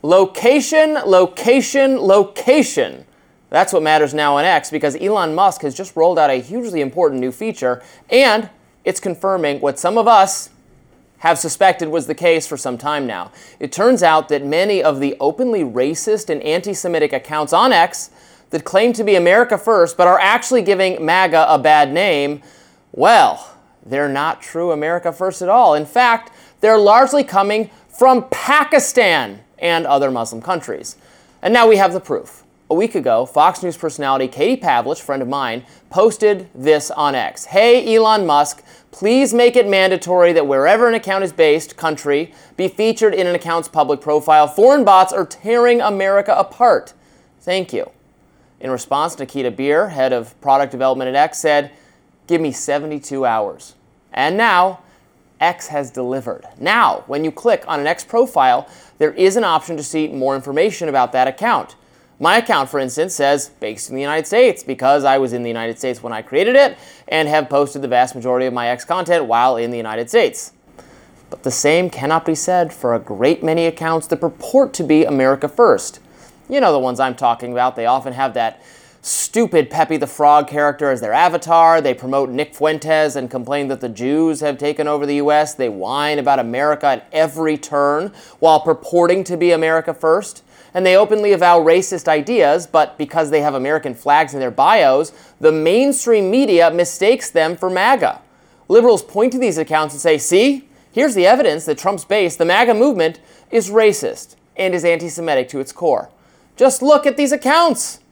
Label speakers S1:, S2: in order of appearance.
S1: Location, location, location. That's what matters now on X, because Elon Musk has just rolled out a hugely important new feature, and it's confirming what some of us have suspected was the case for some time now. It turns out that many of the openly racist and anti-Semitic accounts on X that claim to be America First but are actually giving MAGA a bad name, well, they're not true America First at all. In fact, they're largely coming from Pakistan and other Muslim countries. And now we have the proof. A week ago, Fox News personality Katie Pavlich, friend of mine, posted this on X. Hey, Elon Musk, please make it mandatory that wherever an account is based, country, be featured in an account's public profile. Foreign bots are tearing America apart. Thank you. In response, Nikita Beer, head of product development at X, said, give me 72 hours. And now, X has delivered. Now, when you click on an X profile, there is an option to see more information about that account. My account, for instance, says based in the United States because I was in the United States when I created it and have posted the vast majority of my X content while in the United States. But the same cannot be said for a great many accounts that purport to be America First. You know the ones I'm talking about. They often have that stupid Pepe the Frog character as their avatar. They promote Nick Fuentes and complain that the Jews have taken over the U.S. They whine about America at every turn while purporting to be America First. And they openly avow racist ideas, but because they have American flags in their bios, the mainstream media mistakes them for MAGA. Liberals point to these accounts and say, see, here's the evidence that Trump's base, the MAGA movement, is racist and is anti-Semitic to its core. Just look at these accounts.